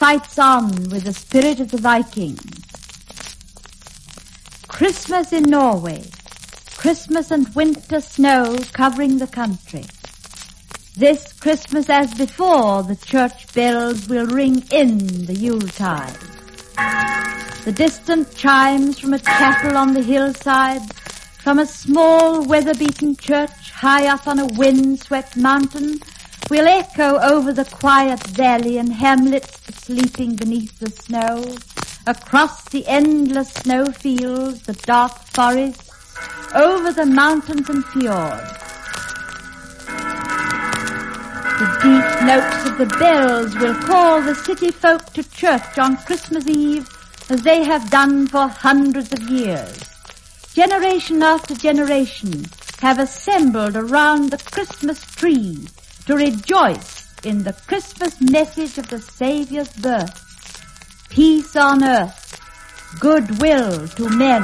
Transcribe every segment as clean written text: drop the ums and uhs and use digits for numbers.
fights on with the spirit of the Vikings. Christmas in Norway. Christmas and winter snow covering the country. This Christmas as before, the church bells will ring in the Yuletide. The distant chimes from a chapel on the hillside, from a small weather-beaten church high up on a wind-swept mountain, will echo over the quiet valley and hamlets sleeping beneath the snow, across the endless snowfields, the dark forests, over the mountains and fjords. The deep notes of the bells will call the city folk to church on Christmas Eve as they have done for hundreds of years. Generation after generation have assembled around the Christmas tree to rejoice in the Christmas message of the Saviour's birth. Peace on earth, goodwill to men.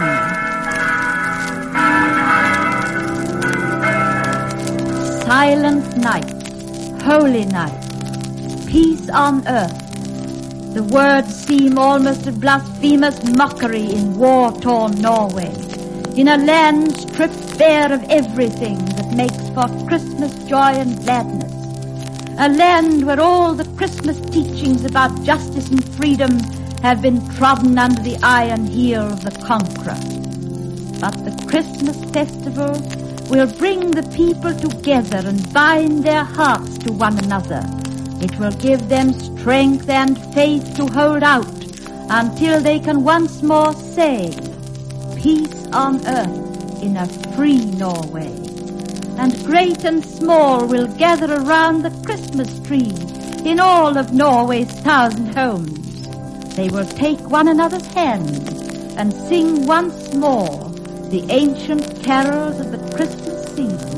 Silent night, holy night, peace on earth. The words seem almost a blasphemous mockery in war-torn Norway, in a land stripped bare of everything that makes for Christmas joy and gladness, a land where all the Christmas teachings about justice and freedom have been trodden under the iron heel of the conqueror. But the Christmas festival will bring the people together and bind their hearts to one another. It will give them strength and faith to hold out until they can once more say, peace on earth in a free Norway. And great and small will gather around the Christmas tree in all of Norway's 1,000 homes. They will take one another's hands and sing once more the ancient carols of the Christmas season.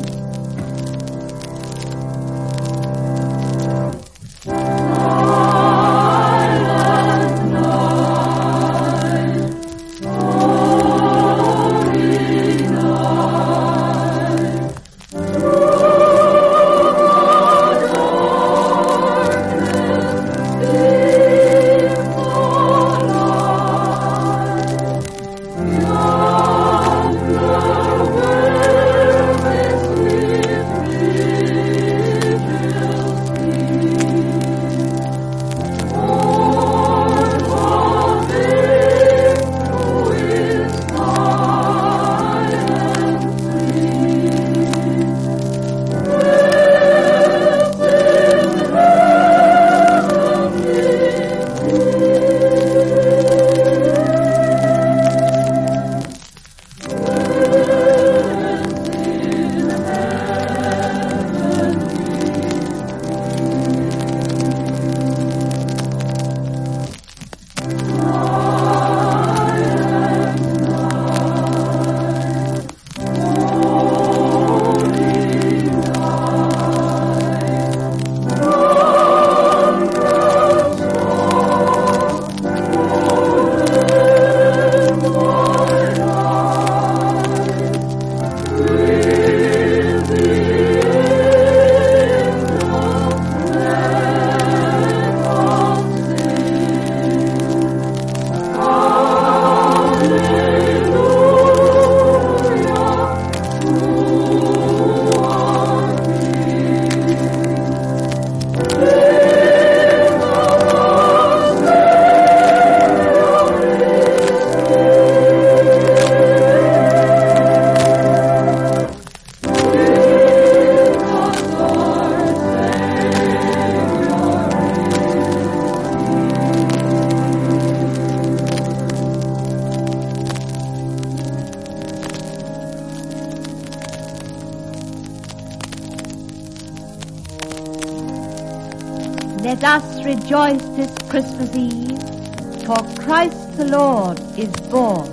Let us rejoice this Christmas Eve, for Christ the Lord is born.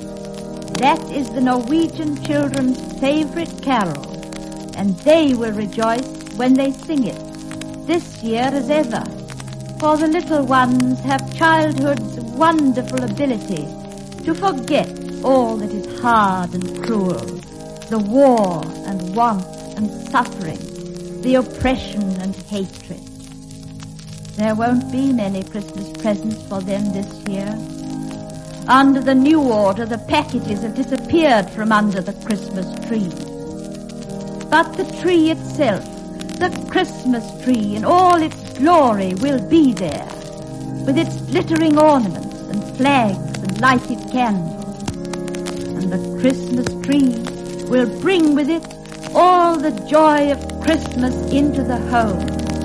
That is the Norwegian children's favorite carol, and they will rejoice when they sing it, this year as ever, for the little ones have childhood's wonderful ability to forget all that is hard and cruel, the war and want and suffering, the oppression and hatred. There won't be many Christmas presents for them this year. Under the new order, the packages have disappeared from under the Christmas tree. But the tree itself, the Christmas tree in all its glory, will be there, with its glittering ornaments and flags and lighted candles. And the Christmas tree will bring with it all the joy of Christmas into the home.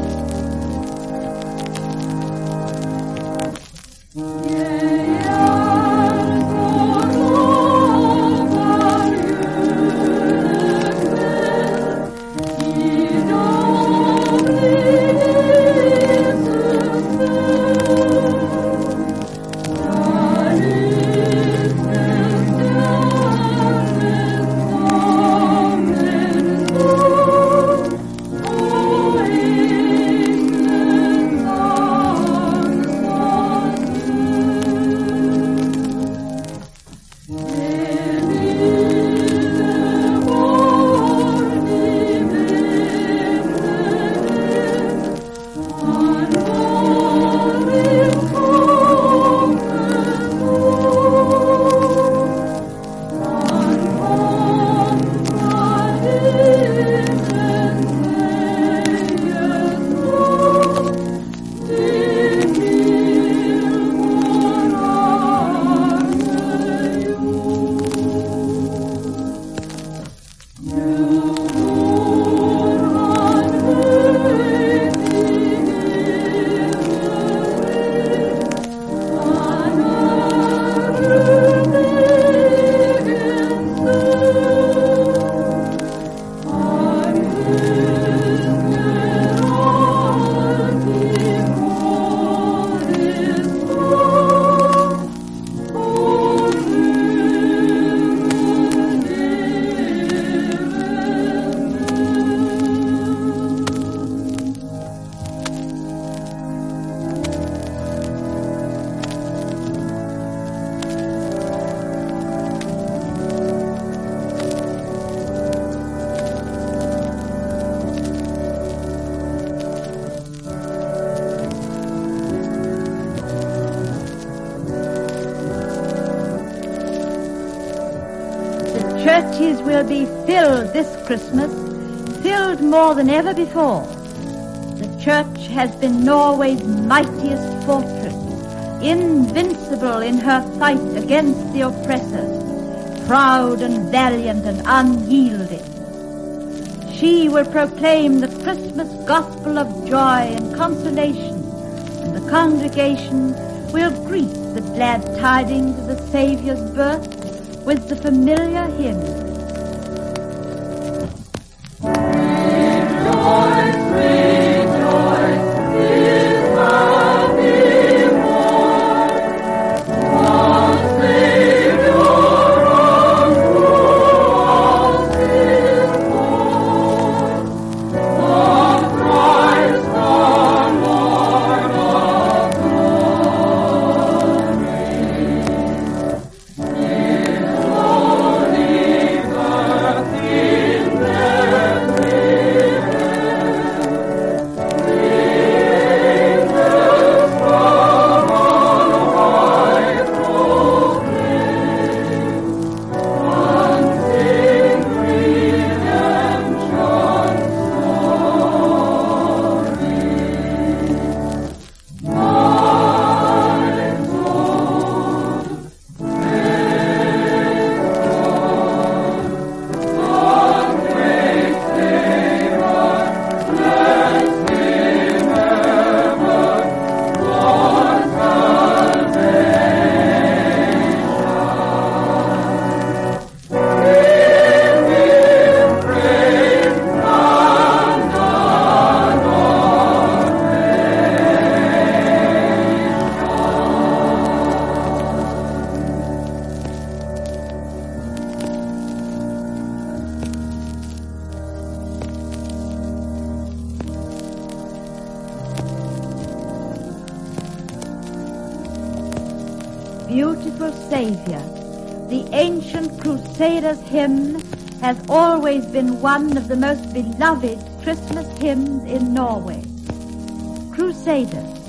Churches will be filled this Christmas, filled more than ever before. The church has been Norway's mightiest fortress, invincible in her fight against the oppressors, proud and valiant and unyielding. She will proclaim the Christmas gospel of joy and consolation, and the congregation will greet the glad tidings of the Saviour's birth with the familiar hymn. Beautiful Saviour, the ancient Crusaders' hymn has always been one of the most beloved Christmas hymns in Norway. Crusaders,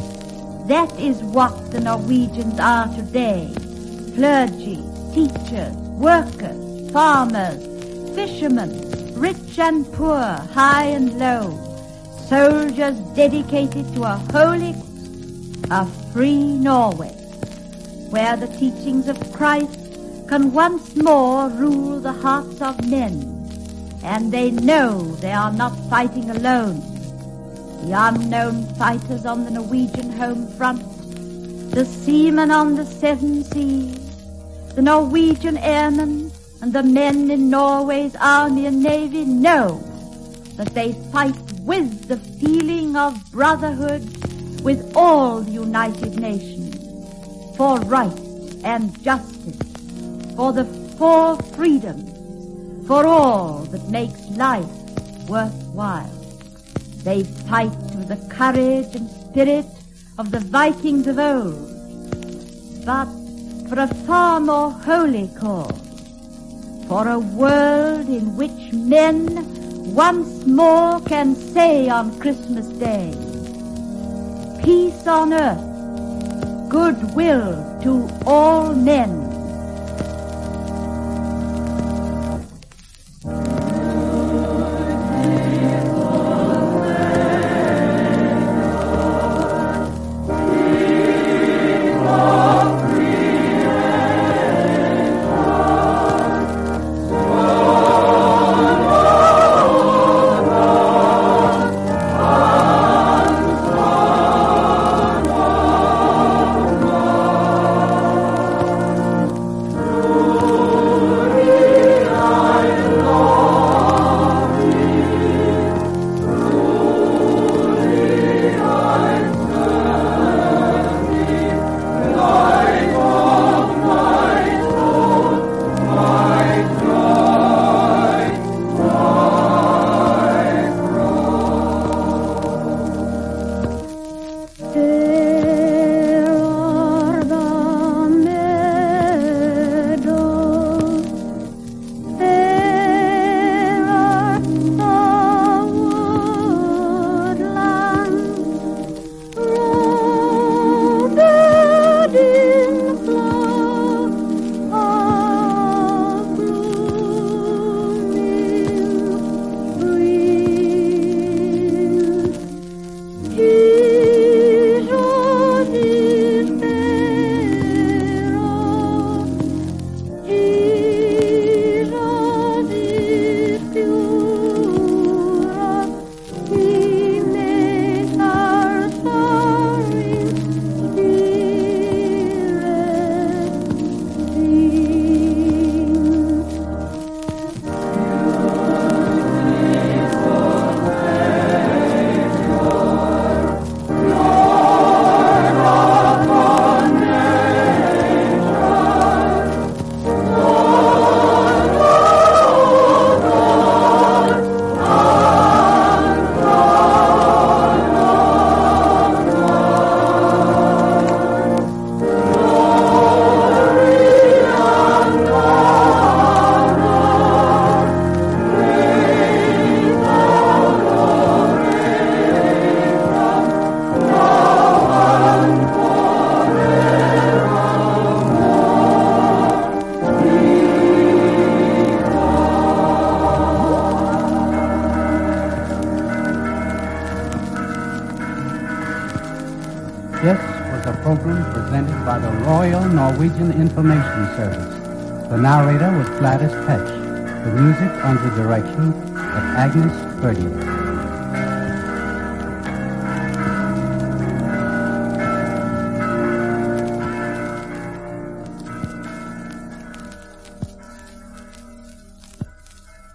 That is what the Norwegians are today. Clergy, teachers, workers, farmers, fishermen, rich and poor, high and low, soldiers dedicated to a holy, a free Norway, where the teachings of Christ can once more rule the hearts of men, and they know they are not fighting alone. The unknown fighters on the Norwegian home front, the seamen on the seven seas, the Norwegian airmen and the men in Norway's army and navy know that they fight with the feeling of brotherhood with all the United Nations for right and justice, for the four freedoms, for all that makes life worthwhile. They fight with the courage and spirit of the Vikings of old, but for a far more holy cause, for a world in which men once more can say on Christmas Day, peace on earth, goodwill to all men. This was a program presented by the Royal Norwegian Information Service. The narrator was Gladys Petch. The music under direction of Agnes Berdier.